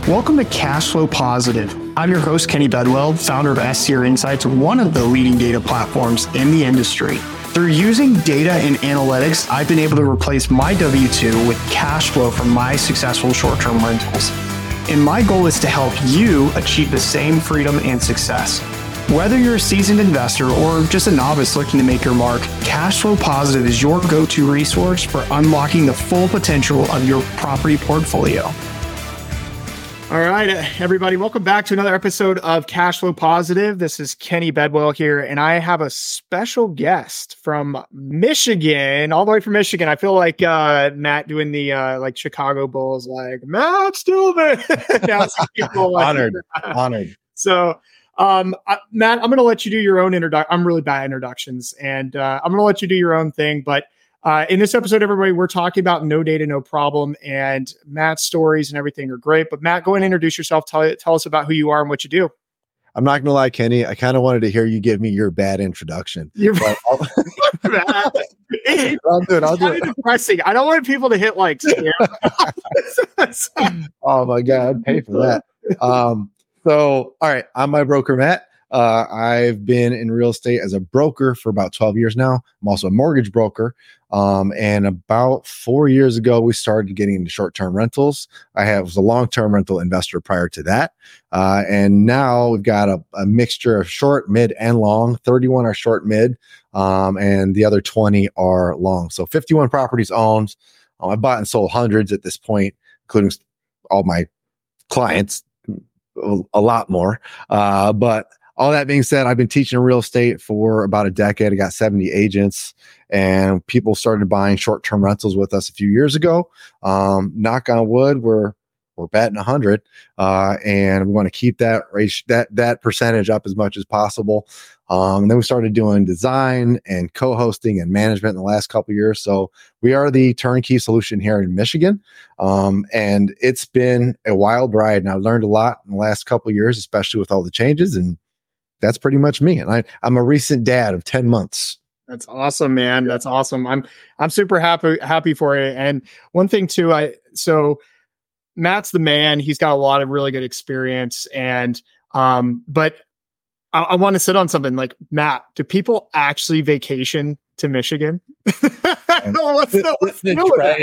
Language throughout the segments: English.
Welcome to Cash Flow Positive. I'm your host, Kenny Bedwell, founder of SCR Insights, one of the leading data platforms in the industry. Through using data and analytics, I've been able to replace my W-2 with cash flow from my successful short-term rentals. And my goal is to help you achieve the same freedom and success. Whether you're a seasoned investor or just a novice looking to make your mark, Cash Flow Positive is your go-to resource for unlocking the full potential of your property portfolio. All right, everybody, welcome back to another episode of Cash Flow Positive. This is Kenny Bedwell here, and I have a special guest from Michigan, all the way from Michigan. I feel like Matt doing the like Chicago Bulls, like Matt Stillman. Honored. So, Matt, I'm going to let you do your own introduction. I'm really bad at introductions, and I'm going to let you do your own thing, but in this episode, everybody, we're talking about no data, no problem, and Matt's stories and everything are great. But Matt, go ahead and introduce yourself. Tell us about who you are and what you do. I'm not going to lie, Kenny. I kind of wanted to hear you give me your bad introduction. I'll do it. Depressing. I don't want people to hit like. Oh my God, I'd pay for that. So, all right, I'm my broker, Matt. I've been in real estate as a broker for about 12 years now. I'm also a mortgage broker. And about 4 years ago, we started getting into short-term rentals. Was a long-term rental investor prior to that. And now we've got a mixture of short, mid, and long. 31 are short, mid, and the other 20 are long. So 51 properties owned. I bought and sold hundreds at this point, including all my clients, a lot more. But all that being said, I've been teaching real estate for about a decade. I got 70 agents, and people started buying short-term rentals with us a few years ago. Knock on wood, we're batting 100, and we want to keep that percentage up as much as possible. And then we started doing design and co-hosting and management in the last couple of years. So we are the turnkey solution here in Michigan. And it's been a wild ride, and I've learned a lot in the last couple of years, especially with all the changes. And that's pretty much me. And I'm a recent dad of 10 months. That's awesome, man. That's awesome. I'm super happy for you. And one thing too, so Matt's the man. He's got a lot of really good experience. And but I want to sit on something like, Matt, do people actually vacation to Michigan? The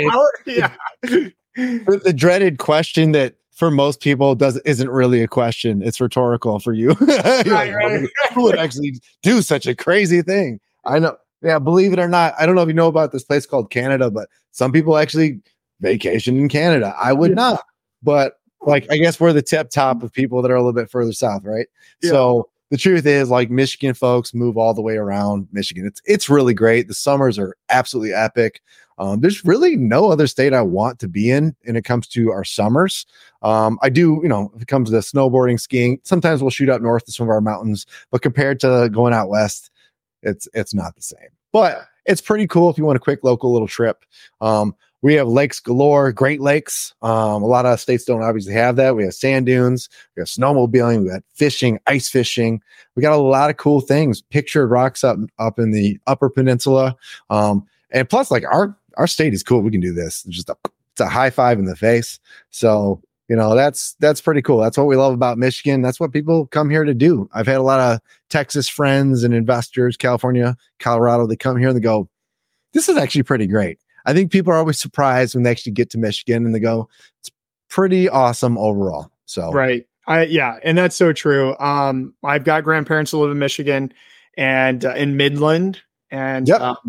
dreaded question that for most people isn't really a question. It's rhetorical for you. Right. Who would actually do such a crazy thing? I know. Yeah, believe it or not, I don't know if you know about this place called Canada, but some people actually vacation in Canada. I would not. But like, I guess we're the top of people that are a little bit further south, right? Yeah. So the truth is, like, Michigan folks move all the way around Michigan. It's really great. The summers are absolutely epic. There's really no other state I want to be in when it comes to our summers. I do, if it comes to snowboarding, skiing, sometimes we'll shoot up north to some of our mountains, but compared to going out west, it's not the same. But it's pretty cool if you want a quick local little trip. We have lakes galore, Great Lakes. A lot of states don't obviously have that. We have sand dunes, we have snowmobiling, we have fishing, ice fishing. We got a lot of cool things, pictured rocks up in the Upper Peninsula. And plus, like, our state is cool. We can do this. It's a high five in the face. So, that's pretty cool. That's what we love about Michigan. That's what people come here to do. I've had a lot of Texas friends and investors, California, Colorado, they come here and they go, this is actually pretty great. I think people are always surprised when they actually get to Michigan and they go, it's pretty awesome overall. So, right. And that's so true. I've got grandparents who live in Michigan and in Midland, and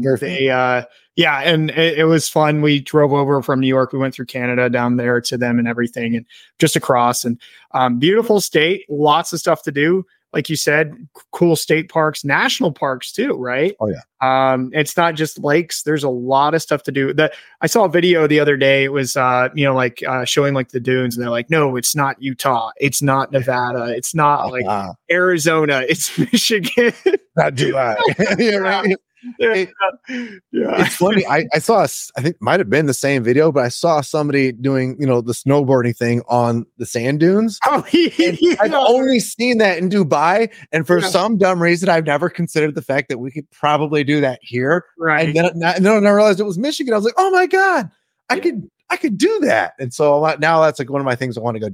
and it was fun. We drove over from New York. We went through Canada down there to them and everything, and just across. And beautiful state, lots of stuff to do. Like you said, cool state parks, national parks too, right? Oh yeah. It's not just lakes. There's a lot of stuff to do. I saw a video the other day. It was, showing like the dunes, and they're like, no, it's not Utah. It's not Nevada. It's not like Arizona. It's Michigan. Not July. You're right. It's funny. I saw, I think might have been the same video, but I saw somebody doing, the snowboarding thing on the sand dunes. I've only seen that in Dubai. And for some dumb reason, I've never considered the fact that we could probably do that here. Right. And then I realized it was Michigan. I was like, oh my God, I could do that. And so now that's like one of my things I want to go do.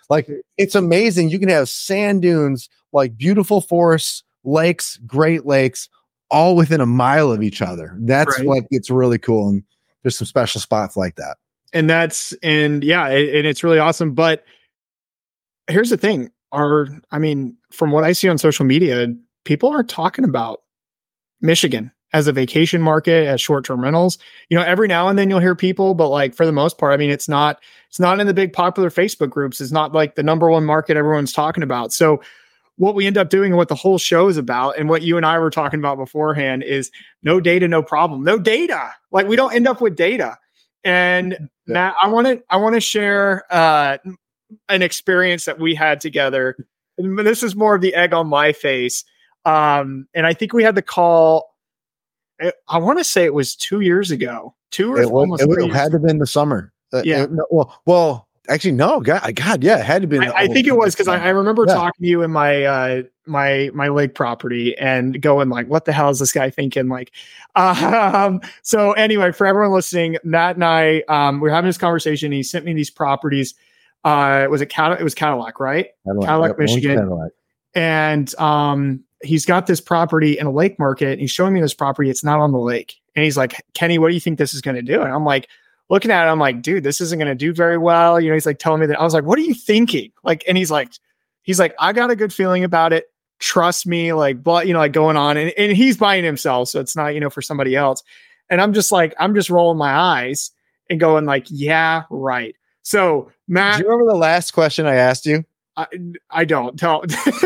Like, it's amazing. You can have sand dunes, like beautiful forests, lakes, Great Lakes, all within a mile of each other. That's what gets really cool. And there's some special spots like that. And and it's really awesome. But here's the thing. From what I see on social media, people are talking about Michigan as a vacation market, as short-term rentals. Every now and then you'll hear people, but like for the most part, it's not in the big popular Facebook groups. It's not like the number one market everyone's talking about. So what we end up doing and what the whole show is about, and what you and I were talking about beforehand, is no data, no problem. No data. Like, we don't end up with data. And Matt, I want to share an experience that we had together. And this is more of the egg on my face. And I think we had the call. I want to say it was 2 years ago. It had to have been the summer. Actually, no. God, yeah, it had to be. I think it was, because I remember talking to you in my my lake property and going like, "What the hell is this guy thinking?" Like, so anyway, for everyone listening, Matt and I we were having this conversation. He sent me these properties. It was Cadillac, right? Cadillac, Michigan. Cadillac. And he's got this property in a lake market. And he's showing me this property. It's not on the lake. And he's like, "Kenny, what do you think this is going to do?" And I'm like, looking at it, I'm like, "Dude, this isn't going to do very well." He's like telling me that. I was like, "What are you thinking?" Like, and he's like, "I got a good feeling about it. Trust me." Like, but like going on, and he's buying himself. So it's not, for somebody else. And I'm just rolling my eyes and going like, "Yeah, right." So Matt, do you remember the last question I asked you? I don't. Go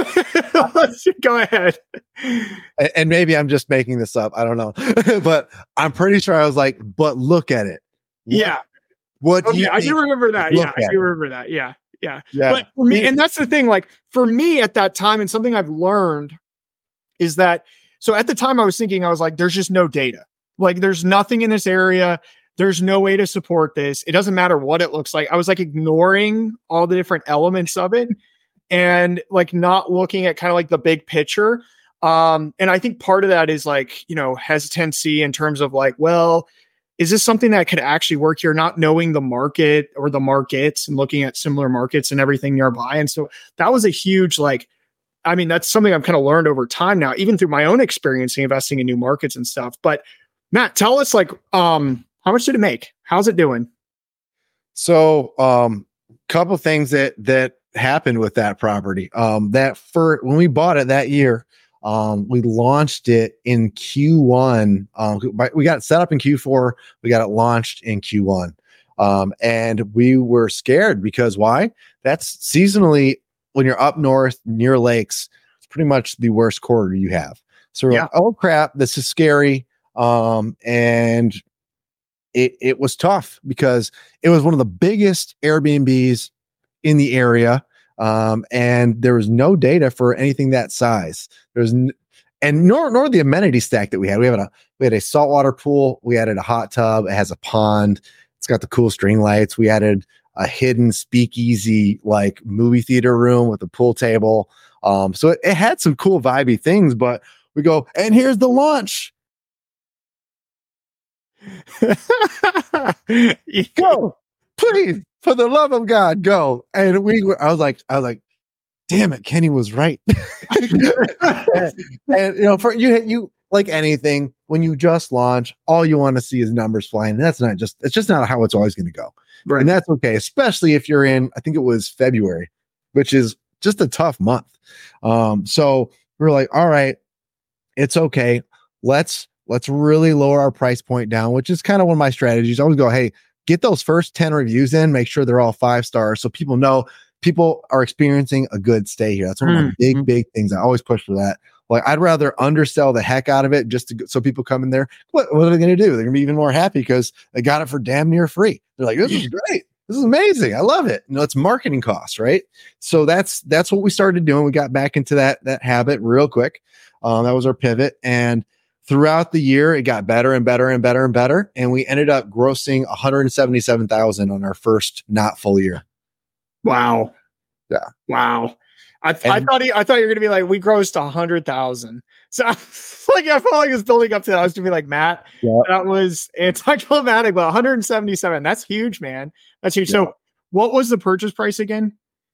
ahead. And maybe I'm just making this up. I don't know, but I'm pretty sure I was like, "But look at it." Yeah. I do remember that. Yeah. I do remember that. Yeah. Yeah. But for me, and that's the thing, like for me at that time, and something I've learned is that, so at the time I was thinking, I was like, there's just no data. Like, there's nothing in this area. There's no way to support this. It doesn't matter what it looks like. I was like ignoring all the different elements of it and like not looking at kind of like the big picture. And I think part of that is like, hesitancy in terms of like, well, is this something that could actually work here? Not knowing the market or the markets and looking at similar markets and everything nearby. And so that was a huge, that's something I've kind of learned over time now, even through my own experience investing in new markets and stuff. But Matt, tell us how much did it make? How's it doing? So, couple things that happened with that property. When we bought it that year, we launched it in Q1. We got it set up in Q4. We got it launched in Q1. And we were scared because why? That's seasonally, when you're up north near lakes, it's pretty much the worst quarter you have. So we're like, "Oh crap, this is scary." And it was tough because it was one of the biggest Airbnbs in the area. And there was no data for anything that size. Nor the amenity stack that we had. We had a saltwater pool. We added a hot tub. It has a pond. It's got the cool string lights. We added a hidden speakeasy, like movie theater room with a pool table. So it had some cool vibey things, but we go, and here's the launch. Go, please, for the love of God, go. And I was like, damn it, Kenny was right. and for you like anything, when you just launch, all you want to see is numbers flying. And it's just not how it's always going to go. Right. And that's okay, especially if you're in, I think it was February, which is just a tough month. So we're like, all right, it's okay. Let's really lower our price point down, which is kind of one of my strategies. I always go, hey, get those first 10 reviews in, make sure they're all 5 stars so people know people are experiencing a good stay here. That's one of my big things. I always push for that. Like, I'd rather undersell the heck out of it so people come in there. What are they going to do? They're going to be even more happy because they got it for damn near free. They're like, "This is great. This is amazing. I love it." It's marketing costs, right? So that's what we started doing. We got back into that habit real quick. That was our pivot. And throughout the year, it got better and better and better and better. And we ended up grossing $177,000 on our first not full year. Wow. Yeah. Wow. I thought you were going to be like, we grossed 100,000. So I felt like it was building up to that. I was going to be like, Matt, that was anticlimactic, but 177. That's huge, man. That's huge. Yeah. So what was the purchase price again?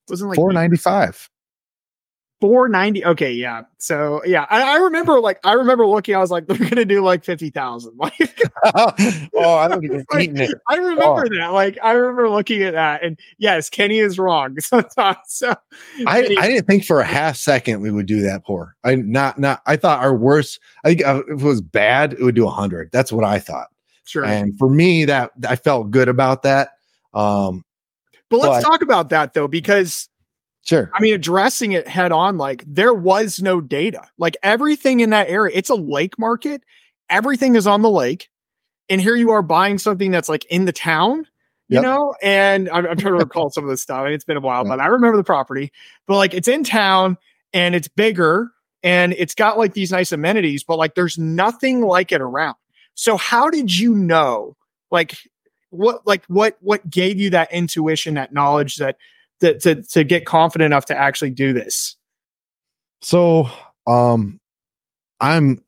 Wasn't like $495. 490. Okay, yeah. So yeah, I remember looking. I was like, they're gonna do like 50,000. Like, oh, I don't even eating it. I remember that. Like, I remember looking at that, and yes, Kenny is wrong. So I didn't think for a half second we would do that poor. I thought our worst. I think if it was bad, it would do 100. That's what I thought. Sure. And for me, that I felt good about that. But let's talk about that though, because. Sure. I mean, addressing it head on, like there was no data, like everything in that area. It's a lake market. Everything is on the lake. And here you are buying something that's like in the town, you know, and I'm trying to recall some of this stuff. It's been a while, but I remember the property, but like it's in town and it's bigger and it's got like these nice amenities, but like there's nothing like it around. So how did you know, what gave you that intuition, that knowledge that, to get confident enough to actually do this? So, I'm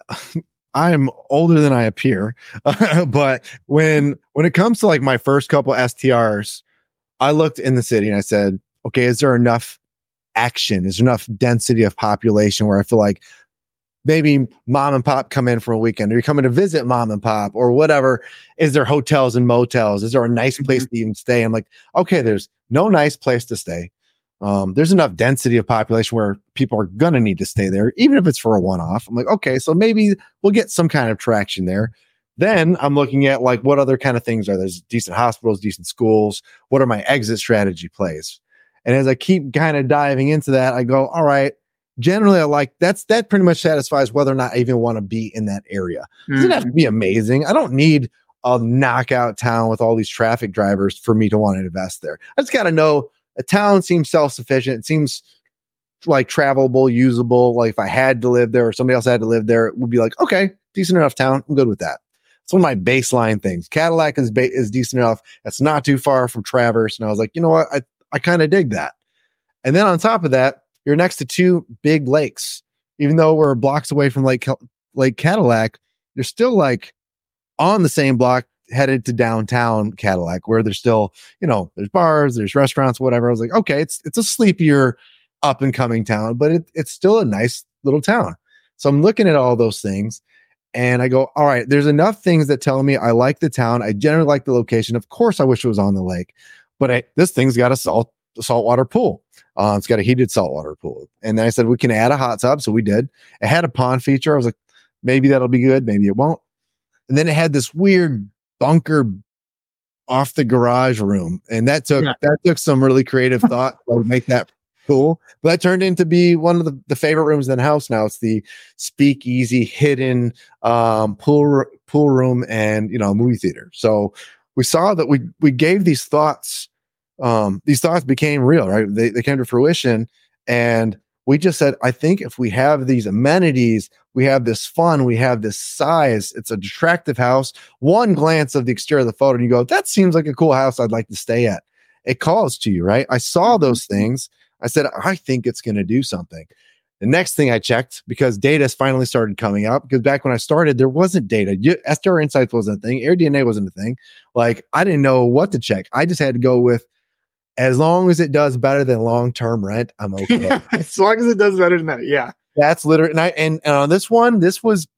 older than I appear, but when it comes to like my first couple STRs, I looked in the city and I said, okay, is there enough action? Is there enough density of population where I feel like maybe mom and pop come in for a weekend, or you're coming to visit mom and pop or whatever? Is there hotels and motels? Is there a nice place to even stay? I'm like, okay, there's no nice place to stay. There's enough density of population where people are going to need to stay there, even if it's for a one-off. I'm like, okay, so maybe we'll get some kind of traction there. Then I'm looking at like, what other kind of things are there's decent hospitals, decent schools. What are my exit strategy plays? And as I keep kind of diving into that, I go, all right, generally I like that pretty much satisfies whether or not I even want to be in that area. It doesn't have to be amazing. I don't need a knockout town with all these traffic drivers for me to want to invest there. I just got to know a town seems self-sufficient. It seems like travelable, usable. Like if I had to live there or somebody else had to live there, it would be like, okay, decent enough town. I'm good with that. It's one of my baseline things. Cadillac is decent enough. It's not too far from Traverse. And I was like, you know what? I kind of dig that. And then on top of that, you're next to two big lakes. Even though we're blocks away from Lake Cadillac, you're still like on the same block headed to downtown Cadillac, where there's still, you know, there's bars, there's restaurants, whatever. I was like, okay, it's a sleepier up and coming town, but it's still a nice little town. So I'm looking at all those things and I go, all right, there's enough things that tell me I like the town. I generally like the location. Of course, I wish it was on the lake, but this thing's got a saltwater pool. It's got a heated saltwater pool. And then I said, we can add a hot tub. So we did. It had a pond feature. I was like, maybe that'll be good. Maybe it won't. And then it had this weird bunker off the garage room. And that took some really creative thought to make that cool. But that turned into be one of the favorite rooms in the house now. It's the speakeasy hidden pool room and, you know, movie theater. So we saw that we gave these thoughts became real, right? They came to fruition. And we just said, I think if we have these amenities, we have this fun, we have this size, it's an attractive house. One glance of the exterior of the photo and you go, that seems like a cool house I'd like to stay at. It calls to you, right? I saw those things. I said, I think it's going to do something. The next thing I checked, because data has finally started coming up, because back when I started, there wasn't data. STR Insights wasn't a thing. AirDNA wasn't a thing. Like, I didn't know what to check. I just had to go with, as long as it does better than long-term rent, I'm okay. As long as it does better than that, yeah. That's literally, and on this one, this was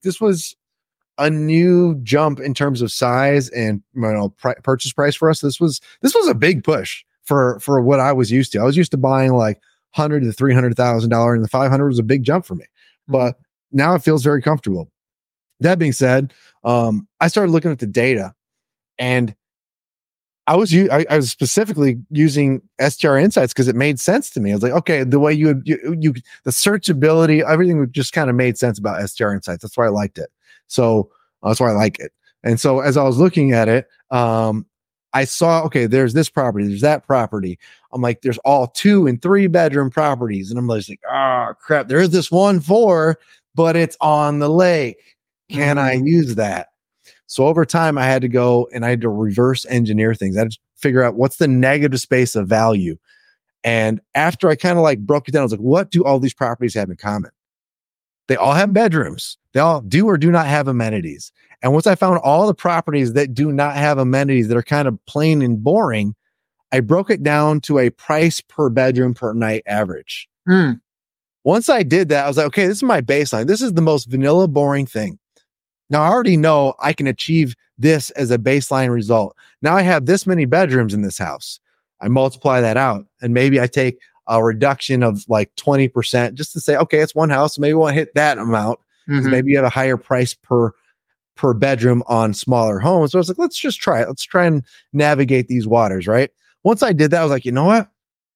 a new jump in terms of size and, you know, purchase price for us. This was a big push for what I was used to. I was used to buying like $100,000 to $300,000, and the 500 was a big jump for me. But now it feels very comfortable. That being said, I started looking at the data, and I was specifically using STR Insights because it made sense to me. I was like, okay, the way you the searchability, everything just kind of made sense about STR Insights. That's why I liked it. So that's why I like it. And so as I was looking at it, I saw, okay, there's this property, there's that property. I'm like, there's all 2 and 3 bedroom properties. And I'm just like, oh crap, there is this 1-4, but it's on the lake. Can I use that? So over time, I had to go and I had to reverse engineer things. I had to figure out what's the negative space of value. And after I kind of like broke it down, I was like, what do all these properties have in common? They all have bedrooms. They all do or do not have amenities. And once I found all the properties that do not have amenities, that are kind of plain and boring, I broke it down to a price per bedroom per night average. Once I did that, I was like, okay, this is my baseline. This is the most vanilla, boring thing. Now I already know I can achieve this as a baseline result. Now I have this many bedrooms in this house. I multiply that out, and maybe I take a reduction of like 20% just to say, okay, it's one house. So maybe we won't hit that amount. Maybe you have a higher price per bedroom on smaller homes. So I was like, let's just try it. Let's try and navigate these waters, right? Once I did that, I was like, you know what?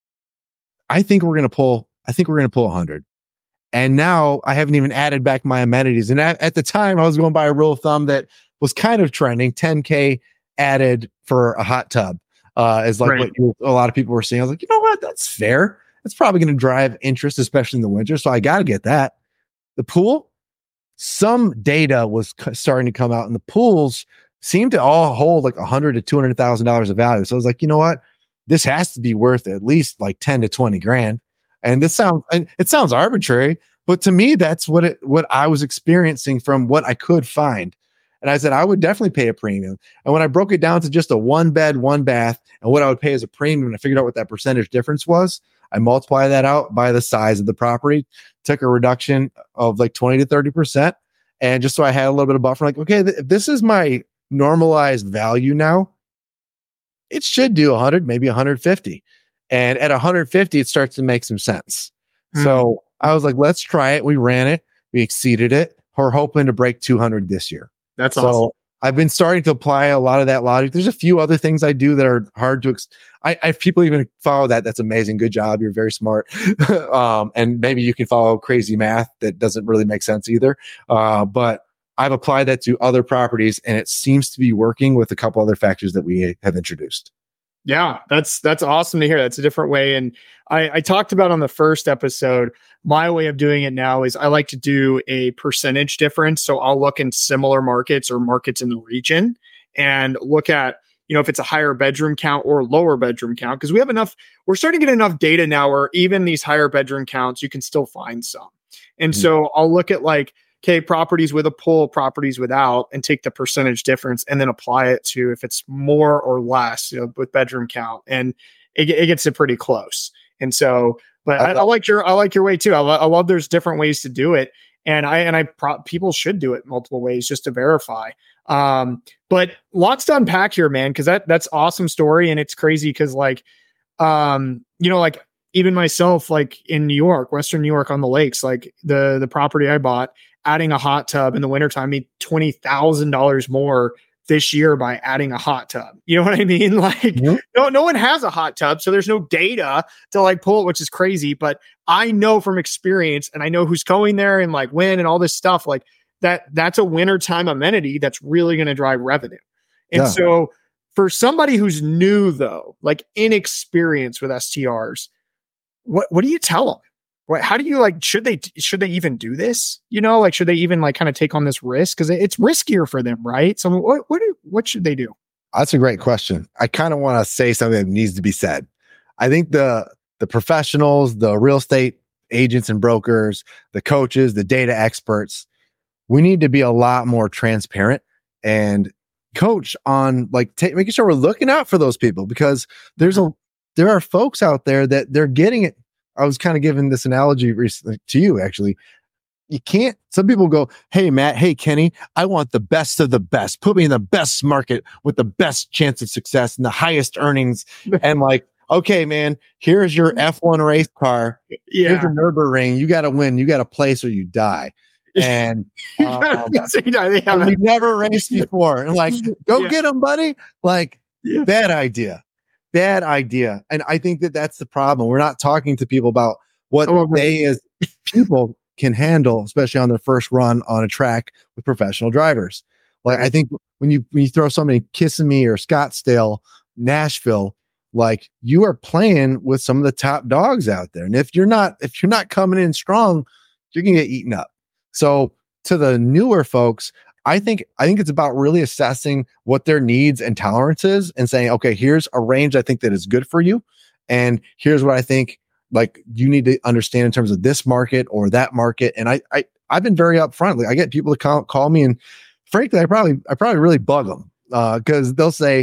I think we're going to pull 100. And now I haven't even added back my amenities. And at the time, I was going by a rule of thumb that was kind of trending, 10K added for a hot tub, is like what a lot of people were seeing. I was like, you know what? That's fair. It's probably going to drive interest, especially in the winter. So I got to get that. The pool, some data was starting to come out, and the pools seemed to all hold like $100,000 to $200,000 of value. So I was like, you know what? This has to be worth at least like 10 to 20 grand. And it sounds arbitrary, but to me, that's what I was experiencing from what I could find. And I said, I would definitely pay a premium. And when I broke it down to just a 1 bed, 1 bath, and what I would pay as a premium, and I figured out what that percentage difference was, I multiplied that out by the size of the property, took a reduction of like 20 to 30%. And just so I had a little bit of buffer, like, okay, if this is my normalized value now, it should do 100, maybe 150. And at 150, it starts to make some sense. So I was like, let's try it. We ran it. We exceeded it. We're hoping to break 200 this year. That's awesome. I've been starting to apply a lot of that logic. There's a few other things I do that are hard to if people even follow that, that's amazing. Good job. You're very smart. And maybe you can follow crazy math that doesn't really make sense either. But I've applied that to other properties, and it seems to be working with a couple other factors that we have introduced. Yeah, that's awesome to hear. That's a different way. And I talked about on the first episode, my way of doing it now is I like to do a percentage difference. So I'll look in similar markets or markets in the region and look at, if it's a higher bedroom count or lower bedroom count, because we're starting to get enough data now where even these higher bedroom counts, you can still find some. And so I'll look at like, okay, properties with a pool, properties without, and take the percentage difference and then apply it to if it's more or less, with bedroom count, and it gets it pretty close. And so, but I like your way too. I love there's different ways to do it, and people should do it multiple ways just to verify. But lots to unpack here, man, because that's awesome story, and it's crazy because like even myself, like in New York, Western New York on the lakes, like the property I bought, adding a hot tub in the wintertime made $20,000 more this year by adding a hot tub. You know what I mean? Like no one has a hot tub. So there's no data to like pull it, which is crazy. But I know from experience, and I know who's going there and like when and all this stuff, like that's a wintertime amenity that's really going to drive revenue. And so for somebody who's new though, like inexperienced with STRs, what do you tell them? How do you should they even do this? Should they even kind of take on this risk? Cause it's riskier for them, right? So what should they do? That's a great question. I kind of want to say something that needs to be said. I think the professionals, the real estate agents and brokers, the coaches, the data experts, we need to be a lot more transparent and coach on making sure we're looking out for those people, because there are folks out there that they're getting it. I was kind of giving this analogy recently to you, actually. Some people go, hey, Matt, hey, Kenny, I want the best of the best. Put me in the best market with the best chance of success and the highest earnings. And okay, man, here's your F1 race car. Yeah. Here's the Nürburgring. You got to win. You got to place or you die. And we never raced before. And go get them, buddy. Bad idea. Bad idea. And I think that's the problem. We're not talking to people about what they as people can handle, especially on their first run on a track with professional drivers. I think when you throw somebody Kissimmee or Scottsdale, Nashville, you are playing with some of the top dogs out there. And if you're not coming in strong, you're going to get eaten up. So to the newer folks, I think it's about really assessing what their needs and tolerances and saying, okay, here's a range I think that is good for you. And here's what I think you need to understand in terms of this market or that market. And I've been very upfront. I get people to call me, and frankly, I probably really bug them because they'll say,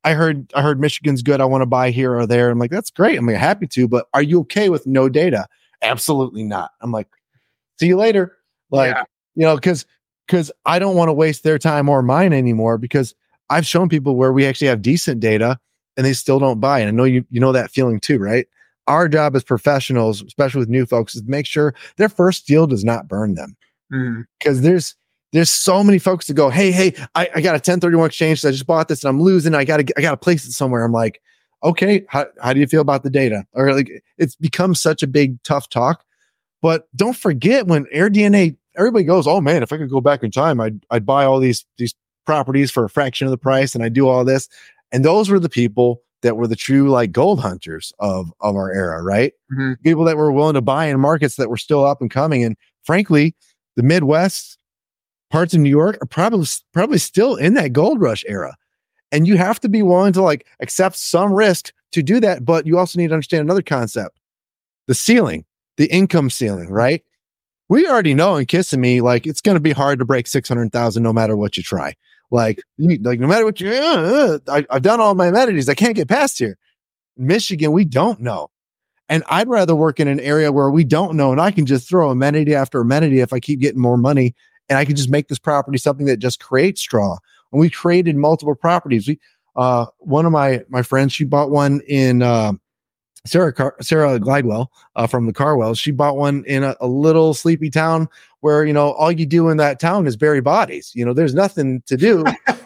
I heard Michigan's good. I want to buy here or there. I'm like, that's great. I'm like, happy to, but are you okay with no data? Absolutely not. I'm like, see you later. Like, because I don't want to waste their time or mine anymore, because I've shown people where we actually have decent data and they still don't buy. And I know you know that feeling too, right? Our job as professionals, especially with new folks, is to make sure their first deal does not burn them. Because there's so many folks that go, hey, I got a 1031 exchange. So I just bought this and I'm losing. I got to place it somewhere. I'm like, okay, how do you feel about the data? Or like, it's become such a big, tough talk. But don't forget, when AirDNA, everybody goes, oh man, if I could go back in time, I'd buy all these properties for a fraction of the price, and I do all this. And those were the people that were the true like gold hunters of our era, right? People that were willing to buy in markets that were still up and coming. And frankly, the Midwest, parts of New York are probably still in that gold rush era. And you have to be willing to like accept some risk to do that. But you also need to understand another concept: the ceiling, the income ceiling, right? We already know in Kissimmee, like, it's going to be hard to break 600,000 no matter what you try. Like no matter what I've done all my amenities, I can't get past here. Michigan, we don't know. And I'd rather work in an area where we don't know, and I can just throw amenity after amenity if I keep getting more money, and I can just make this property something that just creates draw. And we created multiple properties. One of my friends, she bought one in Sarah Glidewell from the Carwells. She bought one in a little sleepy town where, all you do in that town is bury bodies. There's nothing to do.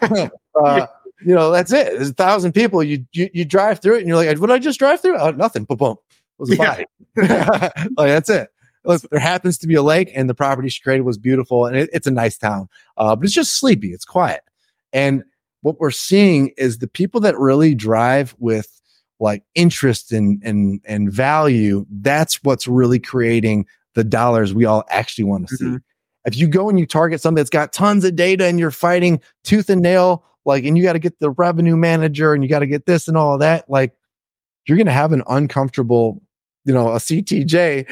That's it. There's 1,000 people. You drive through it and you're like, what did I just drive through? Oh, nothing. Boom, boom. It was a body. Like, that's it. Look, there happens to be a lake, and the property she created was beautiful, and it's a nice town. But it's just sleepy. It's quiet. And what we're seeing is the people that really drive with like interest and value, that's what's really creating the dollars we all actually want to see. If you go and you target something that's got tons of data and you're fighting tooth and nail, like, and you got to get the revenue manager and you got to get this and all of that, like, you're going to have an uncomfortable, a CTJ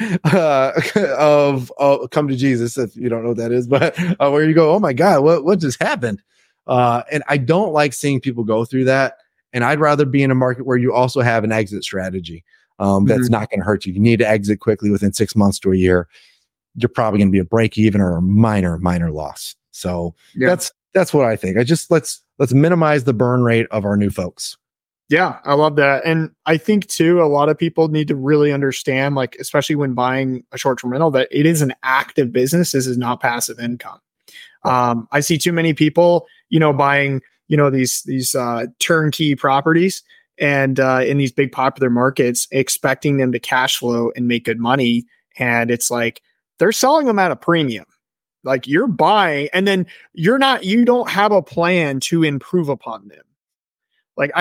of come to Jesus, if you don't know what that is, but where you go, oh my God, what just happened? And I don't like seeing people go through that. And I'd rather be in a market where you also have an exit strategy that's not going to hurt you. You need to exit quickly within 6 months to a year. You're probably going to be a break even or a minor loss. So that's what I think. Let's minimize the burn rate of our new folks. Yeah, I love that. And I think too, a lot of people need to really understand, like, especially when buying a short-term rental, that it is an active business. This is not passive income. I see too many people, buying, these turnkey properties and in these big popular markets, expecting them to cash flow and make good money. And it's like, they're selling them at a premium. Like, you're buying, and then you don't have a plan to improve upon them. Like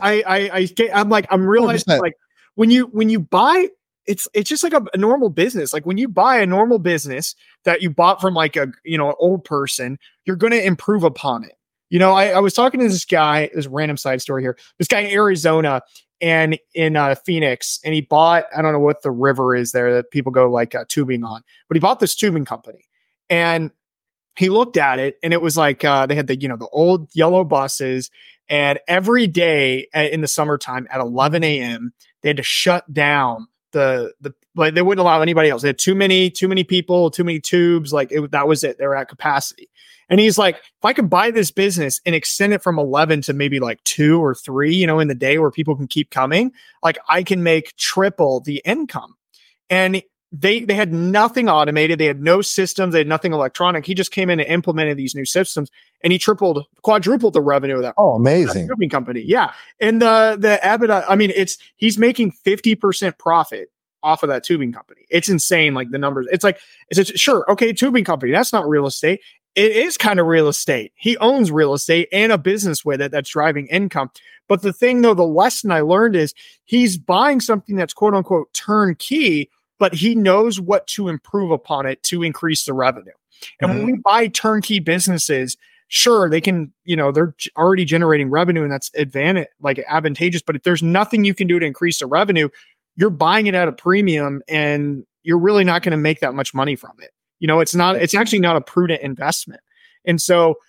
I'm realizing 100%. Like when you buy, it's just like a normal business. Like when you buy a normal business that you bought from like an old person, you're going to improve upon it. I was talking to this guy, this random side story here, this guy in Arizona and in Phoenix, and he bought, I don't know what the river is there that people go like tubing on, but he bought this tubing company, and he looked at it, and it was like, they had the old yellow buses, and every day in the summertime at 11 a.m., they had to shut down like they wouldn't allow anybody else. They had too many people, too many tubes. Like that was it. They were at capacity. And he's like, if I could buy this business and extend it from 11 to maybe like 2 or 3, in the day where people can keep coming, like I can make triple the income. And they had nothing automated. They had no systems. They had nothing electronic. He just came in and implemented these new systems, and he quadrupled the revenue of that. Oh, amazing. Tubing company. Yeah. And the Abbott, he's making 50% profit off of that tubing company. It's insane. Like the numbers, sure. Okay. Tubing company. That's not real estate. It is kind of real estate. He owns real estate and a business with it that's driving income. But the thing though, the lesson I learned is he's buying something that's quote unquote turnkey, but he knows what to improve upon it to increase the revenue. And when we buy turnkey businesses, sure, they can, they're already generating revenue, and that's advantageous. But if there's nothing you can do to increase the revenue, you're buying it at a premium, and you're really not going to make that much money from it. It's actually not a prudent investment. And so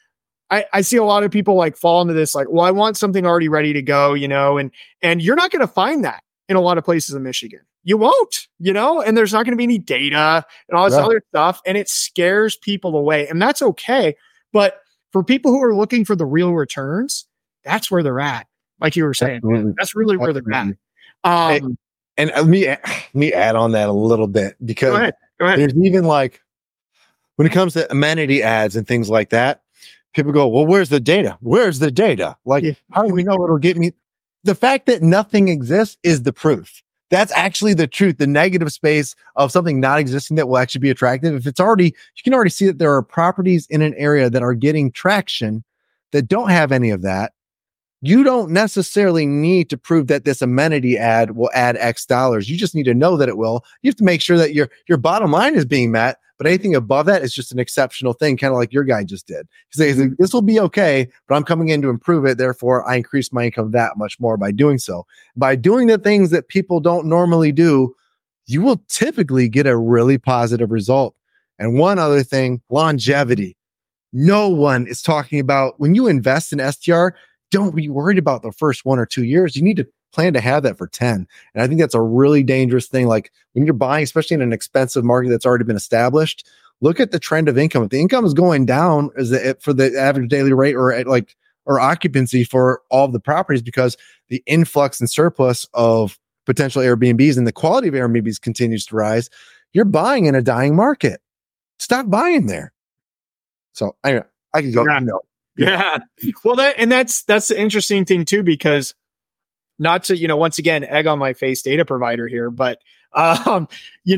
I see a lot of people like fall into this, like, well, I want something already ready to go, and you're not going to find that in a lot of places in Michigan. You won't, and there's not going to be any data and all this other stuff. And it scares people away, and that's okay. But for people who are looking for the real returns, that's where they're at. Like you were saying, that's really where they're at. And let me add on that a little bit, because Go ahead. There's even like, when it comes to amenity ads and things like that, people go, well, where's the data? Where's the data? Like, how do we know it'll get me? The fact that nothing exists is the proof. That's actually the truth. The negative space of something not existing that will actually be attractive. If it's already, you can already see that there are properties in an area that are getting traction that don't have any of that. You don't necessarily need to prove that this amenity ad will add X dollars. You just need to know that it will. You have to make sure that your bottom line is being met, but anything above that is just an exceptional thing, kind of like your guy just did. He's like, this will be okay, but I'm coming in to improve it. Therefore, I increase my income that much more by doing so. By doing the things that people don't normally do, you will typically get a really positive result. And one other thing, longevity. No one is talking about, when you invest in STR, don't be worried about the first 1 or 2 years. You need to plan to have that for 10. And I think that's a really dangerous thing. Like, when you're buying, especially in an expensive market that's already been established, look at the trend of income. If the income is going down, is it for the average daily rate or occupancy for all of the properties, because the influx and surplus of potential Airbnbs and the quality of Airbnbs continues to rise, you're buying in a dying market. Stop buying there. So anyway, I can go. Yeah. Well, that's the interesting thing too, because not to, once again, egg on my face data provider here, but, when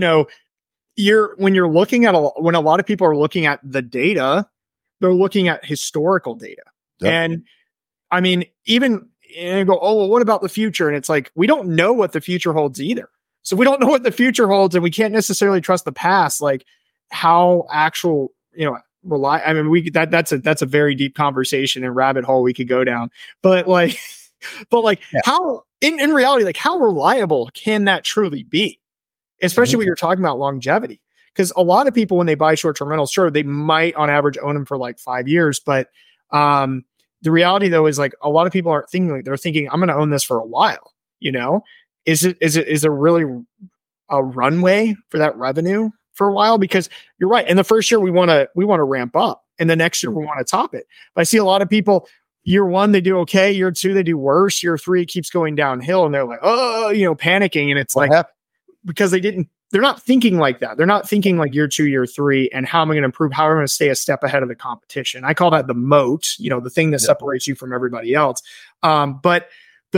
you're looking at when a lot of people are looking at the data, they're looking at historical data. Yep. And I mean, even go, oh, well, what about the future? And it's like, we don't know what the future holds either. So we don't know what the future holds, and we can't necessarily trust the past, like how actual, I mean, that's a very deep conversation and rabbit hole we could go down, but how in reality, like, how reliable can that truly be? Especially when you're talking about longevity, because a lot of people, when they buy short-term rentals, sure, they might on average own them for like 5 years. But the reality though, is like, a lot of people aren't thinking, like, they're thinking, I'm going to own this for a while. Is there really a runway for that revenue for a while? Because you're right. In the first year, we want to ramp up, and the next year we want to top it. But I see a lot of people, year 1, they do okay. Year 2, they do worse. Year 3, it keeps going downhill, and they're like, oh, panicking. And it's because they're not thinking like that. They're not thinking like year 2, year 3, and how am I going to improve? How am I going to stay a step ahead of the competition? I call that the moat, the thing that separates you from everybody else. But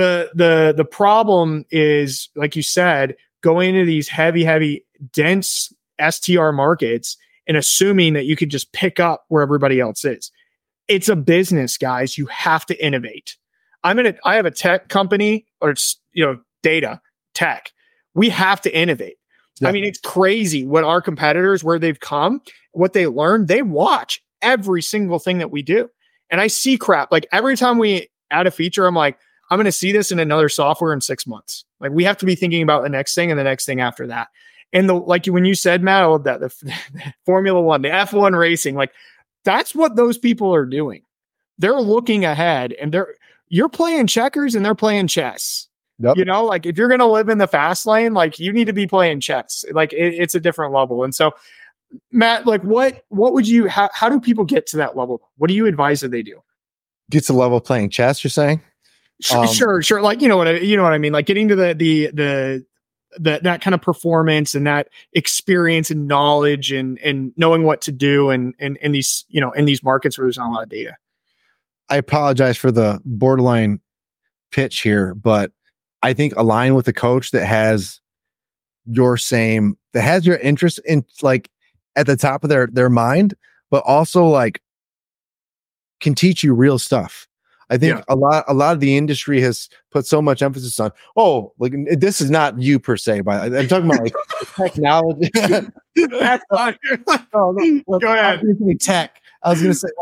the problem is, like you said, going into these heavy, dense STR markets and assuming that you could just pick up where everybody else is. It's a business, guys. You have to innovate. I have a tech company, or data tech. We have to innovate. Yeah. I mean, it's crazy what our competitors, where they've come, what they learn. They watch every single thing that we do. And I see crap. Like, every time we add a feature, I'm like, I'm going to see this in another software in 6 months. Like, we have to be thinking about the next thing and the next thing after that. And when you said, Matt, I love that, the Formula One, the F1 racing, like, that's what those people are doing. They're looking ahead, and you're playing checkers and they're playing chess. Yep. Like, if you're going to live in the fast lane, like, you need to be playing chess. Like, it's a different level. And so, Matt, like, what would you, how do people get to that level? What do you advise that they do? Get to the level of playing chess, you're saying? Sure. Like, you know what I mean? Like, getting to that kind of performance and that experience and knowledge and knowing what to do and in these, in these markets where there's not a lot of data. I apologize for the borderline pitch here, but I think align with a coach that has your interest in, like, at the top of their mind, but also, like, can teach you real stuff. I think a lot of the industry has put so much emphasis on, like, this is not you per se, but I'm talking about, like, technology. That's not Go ahead. Tech. I was going to say,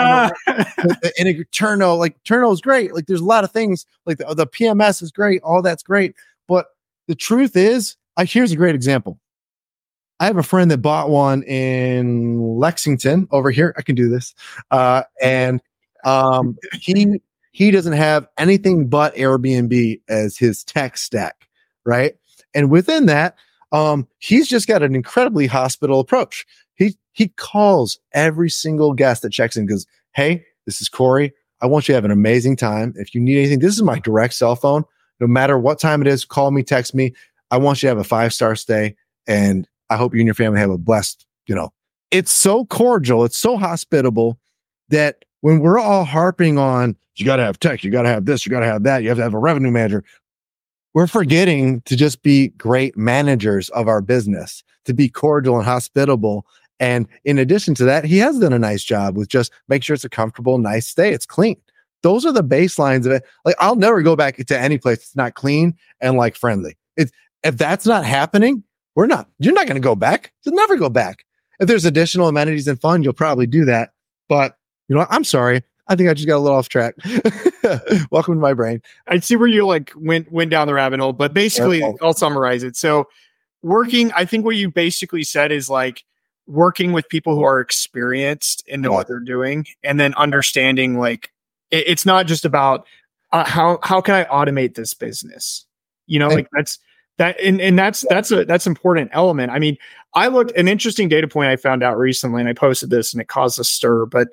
the Turno, like, Turno is great. Like, there's a lot of things, like the PMS is great. All that's great. But the truth is, here's a great example. I have a friend that bought one in Lexington over here. I can do this. And He doesn't have anything but Airbnb as his tech stack, right? And within that, he's just got an incredibly hospitable approach. He calls every single guest that checks in, goes, "Hey, this is Corey. I want you to have an amazing time. If you need anything, this is my direct cell phone. No matter what time it is, call me, text me. I want you to have a 5-star stay. And I hope you and your family have a blessed, It's so cordial. It's so hospitable that when we're all harping on, you got to have tech, you got to have this, you got to have that, you have to have a revenue manager, we're forgetting to just be great managers of our business, to be cordial and hospitable. And in addition to that, he has done a nice job with just make sure it's a comfortable, nice stay. It's clean. Those are the baselines of it. Like, I'll never go back to any place that's not clean and like friendly. If that's not happening, you're not going to go back. You'll never go back. If there's additional amenities and fun, you'll probably do that. But I'm sorry. I think I just got a little off track. Welcome to my brain. I see where you went down the rabbit hole, but basically I'll summarize it. So I think what you basically said is working with people who are experienced and know what they're doing, and then understanding it's not just about how can I automate this business? That's an important element. I mean, I looked an interesting data point I found out recently, and I posted this and it caused a stir, but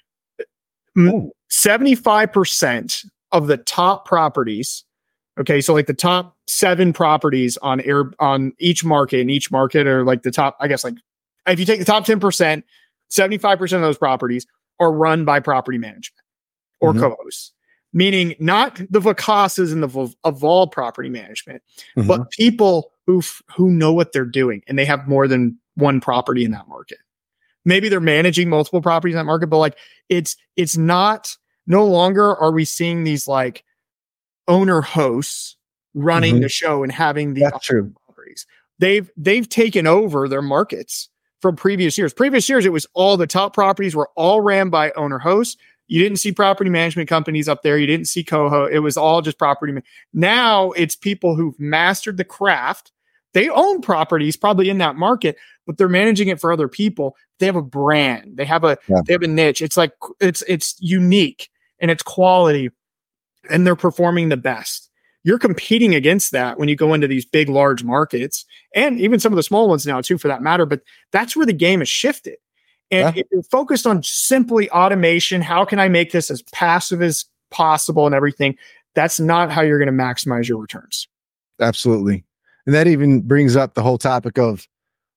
75% of the top properties, okay, so the top 7 properties on each market, are the top, I guess, if you take the top 10%, 75% of those properties are run by property management or co-hosts, meaning not the Vicasas and the Evolve property management, but people who know what they're doing, and they have more than one property in that market. Maybe they're managing multiple properties in that market, but it's not, no longer are we seeing these owner hosts running the show and having the properties. They've taken over their markets from previous years. Previous years, it was all the top properties were all ran by owner hosts. You didn't see property management companies up there. You didn't see co-host. It was all just property. Now it's people who've mastered the craft. They own properties probably in that market, but they're managing it for other people. They have a brand. They have a niche. It's it's unique and it's quality, and they're performing the best. You're competing against that when you go into these big, large markets, and even some of the small ones now too, for that matter. But that's where the game has shifted. And if you're focused on simply automation, how can I make this as passive as possible and everything? That's not how you're going to maximize your returns. Absolutely. And that even brings up the whole topic of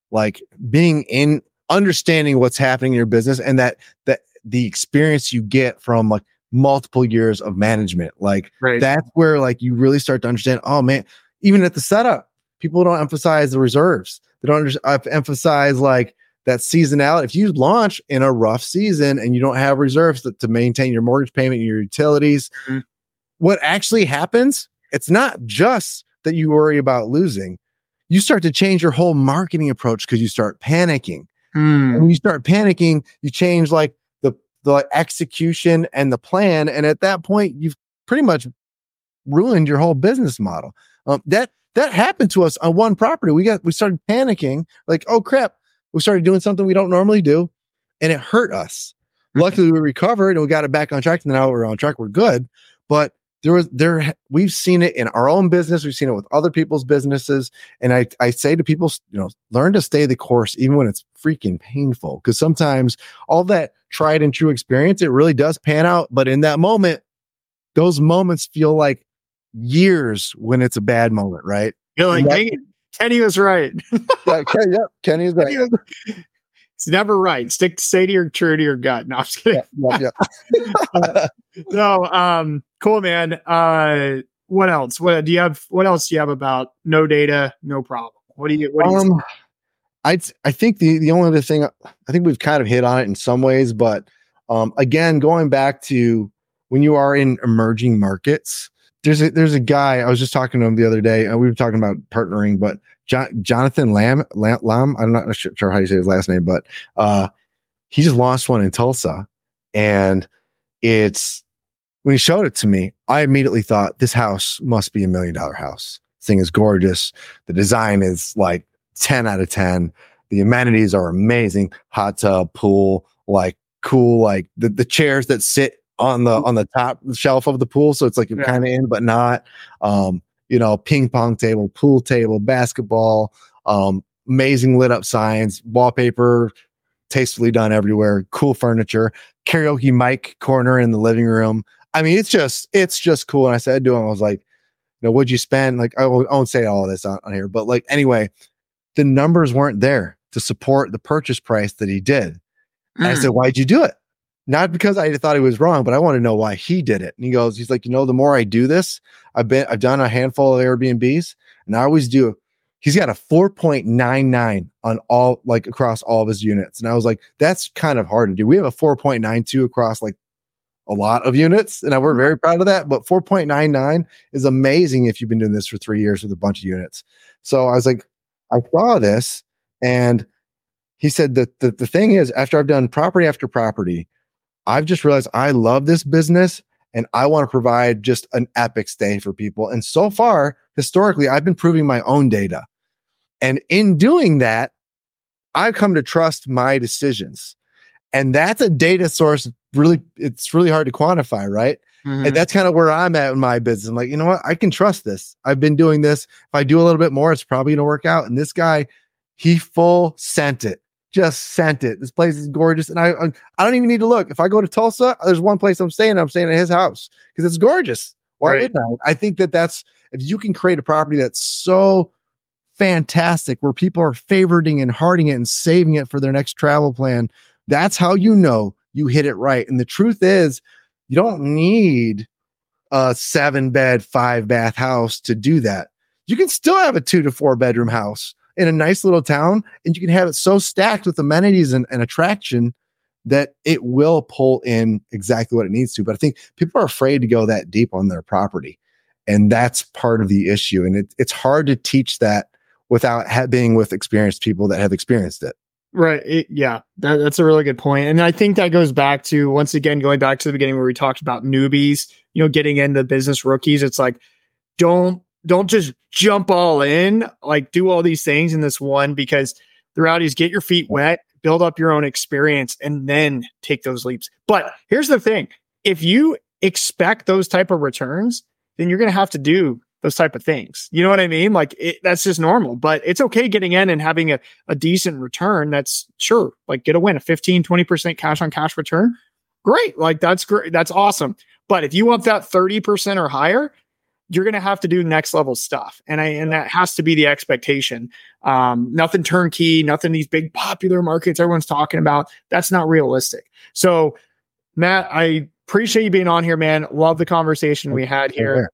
being in understanding what's happening in your business, and that the experience you get from multiple years of management. That's where you really start to understand, oh man, even at the setup, people don't emphasize the reserves. They don't emphasize that seasonality. If you launch in a rough season and you don't have reserves to maintain your mortgage payment and your utilities, what actually happens, it's not just that you worry about losing. You start to change your whole marketing approach because you start panicking. And when you start panicking, you change the execution and the plan. And at that point, you've pretty much ruined your whole business model. That happened to us on one property. We started panicking, oh crap, we started doing something we don't normally do, and it hurt us. Luckily, we recovered and we got it back on track. And now we're on track. We're good. But we've seen it in our own business. We've seen it with other people's businesses. And I say to people, learn to stay the course, even when it's freaking painful. Because sometimes all that tried and true experience, it really does pan out. But in that moment, those moments feel like years when it's a bad moment, right? You're Kenny was right. Kenny is right. It's never right. Stay to your true to your gut. No, I'm just kidding. Cool, man. What else? What else do you have about no data, no problem? What do you I think the only other thing, I think we've kind of hit on it in some ways, but again, going back to when you are in emerging markets, there's a guy, I was just talking to him the other day, and we were talking about partnering, but Jonathan Lam, I'm not sure how you say his last name, but he just launched one in Tulsa, and when he showed it to me, I immediately thought this house must be $1 million house. This thing is gorgeous. The design is 10 out of 10. The amenities are amazing. Hot tub, pool, cool, the chairs that sit on the top shelf of the pool. So it's like you're kind of in, but not, ping pong table, pool table, basketball, amazing lit up signs, wallpaper, tastefully done everywhere, cool furniture, karaoke mic corner in the living room. I mean, it's just cool. And I said to him, I was like, what'd you spend? Like, I won't say all of this on here, but like, anyway, the numbers weren't there to support the purchase price that he did. And I said, why'd you do it? Not because I thought he was wrong, but I want to know why he did it. And he's like, the more I do this, I've done a handful of Airbnbs, and I always do. He's got a 4.99 on all, like, across all of his units. And I was like, that's kind of hard to do. We have a 4.92 across like a lot of units, and we're very proud of that. But 4.99 is amazing if you've been doing this for 3 years with a bunch of units. So I was like, I saw this, and he said that the thing is, after I've done property after property, I've just realized I love this business and I want to provide just an epic stay for people. And so far, historically, I've been proving my own data. And in doing that, I've come to trust my decisions. And that's a data source. Really, it's really hard to quantify, right? Mm-hmm. And that's kind of where I'm at in my business. I'm like, you know what? I can trust this. I've been doing this. If I do a little bit more, it's probably going to work out. And this guy, he full sent it. Just sent it. This place is gorgeous. And I don't even need to look. If I go to Tulsa, there's one place I'm staying at his house because it's gorgeous. Why wouldn't I? I think that's, if you can create a property that's so fantastic where people are favoriting and hearting it and saving it for their next travel plan, that's how you hit it right. And the truth is, you don't need a 7-bed, 5-bath house to do that. You can still have a 2 to 4 bedroom house in a nice little town, and you can have it so stacked with amenities and attraction that it will pull in exactly what it needs to. But I think people are afraid to go that deep on their property, and that's part of the issue. And it's hard to teach that without being with experienced people that have experienced it. Right. That's a really good point. And I think that goes back to, once again, going back to the beginning where we talked about newbies, getting into business rookies. It's like, don't just jump all in, like do all these things in this one, because the reality is get your feet wet, build up your own experience, and then take those leaps. But here's the thing. If you expect those type of returns, then you're going to have to do those type of things. You know what I mean? Like that's just normal, but it's okay getting in and having a decent return. That's sure. Like get a win, a 15, 20% cash on cash return. Great. Like that's great. That's awesome. But if you want that 30% or higher, you're going to have to do next level stuff. And that has to be the expectation. Nothing turnkey, nothing these big popular markets everyone's talking about. That's not realistic. So Matt, I appreciate you being on here, man. Love the conversation we had here.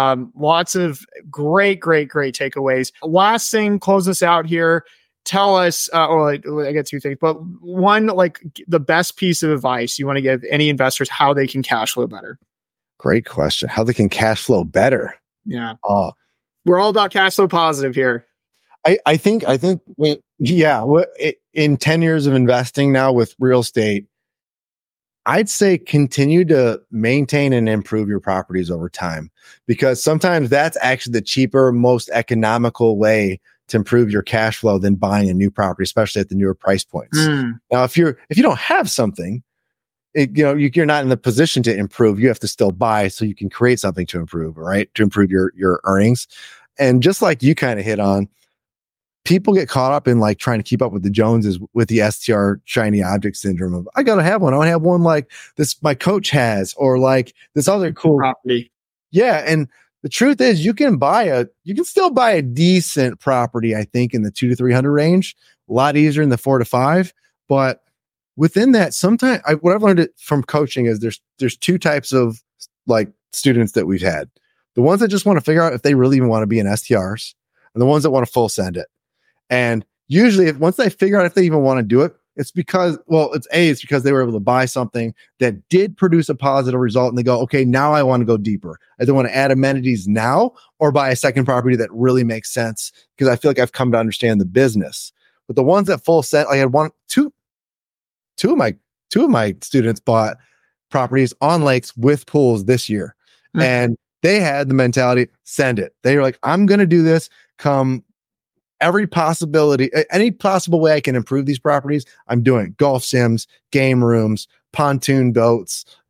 Lots of great takeaways. Last thing, close us out here. Tell us, I get two things, but one, like the best piece of advice you want to give any investors, how they can cash flow better. Great question. How they can cash flow better. Yeah. We're all about cash flow positive here. I think in 10 years of investing now with real estate, I'd say continue to maintain and improve your properties over time, because sometimes that's actually the cheaper, most economical way to improve your cash flow than buying a new property, especially at the newer price points. Now, if you don't have something, you're not in the position to improve. You have to still buy so you can create something to improve, right? To improve your earnings. And just like you kind of hit on, people get caught up in like trying to keep up with the Joneses with the STR shiny object syndrome of, I got to have one. I want to have one like this my coach has, or like this other cool property. Yeah. And the truth is you can still buy a decent property, I think, in the 200 to 300 range, a lot easier in the 4 to 5. But within that, sometimes what I've learned from coaching is there's two types of like students that we've had. The ones that just want to figure out if they really even want to be in STRs, and the ones that want to full send it. And usually once they figure out if they even want to do it, it's because they were able to buy something that did produce a positive result, and they go, okay, now I want to go deeper. I don't want to add amenities now or buy a second property that really makes sense because I feel like I've come to understand the business. But the ones that full set, I had two of my students bought properties on lakes with pools this year. Mm-hmm. And they had the mentality, send it. They were like, I'm going to do this come any possible way I can improve these properties. I'm doing golf sims, game rooms, pontoon boats,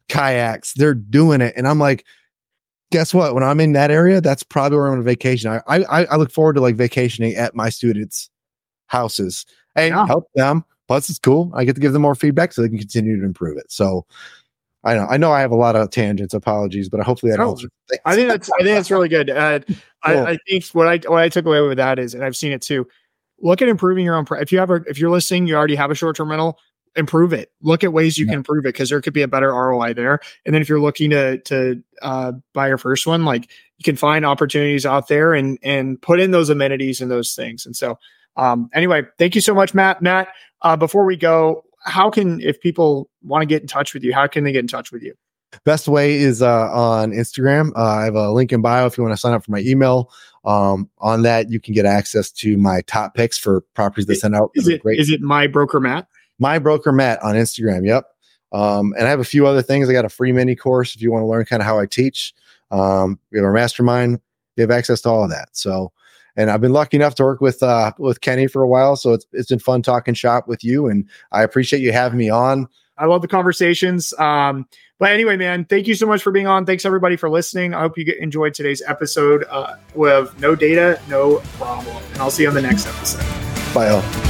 kayaks. They're doing it. And I'm like, guess what? When I'm in that area, that's probably where I'm on vacation. I look forward to like vacationing at my students' houses and help them. Plus, it's cool. I get to give them more feedback so they can continue to improve it. So I know I have a lot of tangents. Apologies, but hopefully that helps. I think that's really good. Cool. I think what I took away with that is, and I've seen it too. Look at improving your own. If you're listening, you already have a short-term rental. Improve it. Look at ways you can improve it, because there could be a better ROI there. And then if you're looking to buy your first one, like, you can find opportunities out there and put in those amenities and those things. And so, anyway, thank you so much, Matt. Matt, before we go, if people want to get in touch with you, how can they get in touch with you? Best way is on Instagram. I have a link in bio if you want to sign up for my email. On that, you can get access to my top picks for properties that send out. Is it My Broker Matt? My Broker Matt on Instagram. Yep. And I have a few other things. I got a free mini course if you want to learn kind of how I teach. We have our mastermind. You have access to all of that. So, and I've been lucky enough to work with Kenny for a while. So it's been fun talking shop with you, and I appreciate you having me on. I love the conversations. But anyway, man, thank you so much for being on. Thanks everybody for listening. I hope you enjoyed today's episode with No Data, No Problem. And I'll see you on the next episode. Bye all.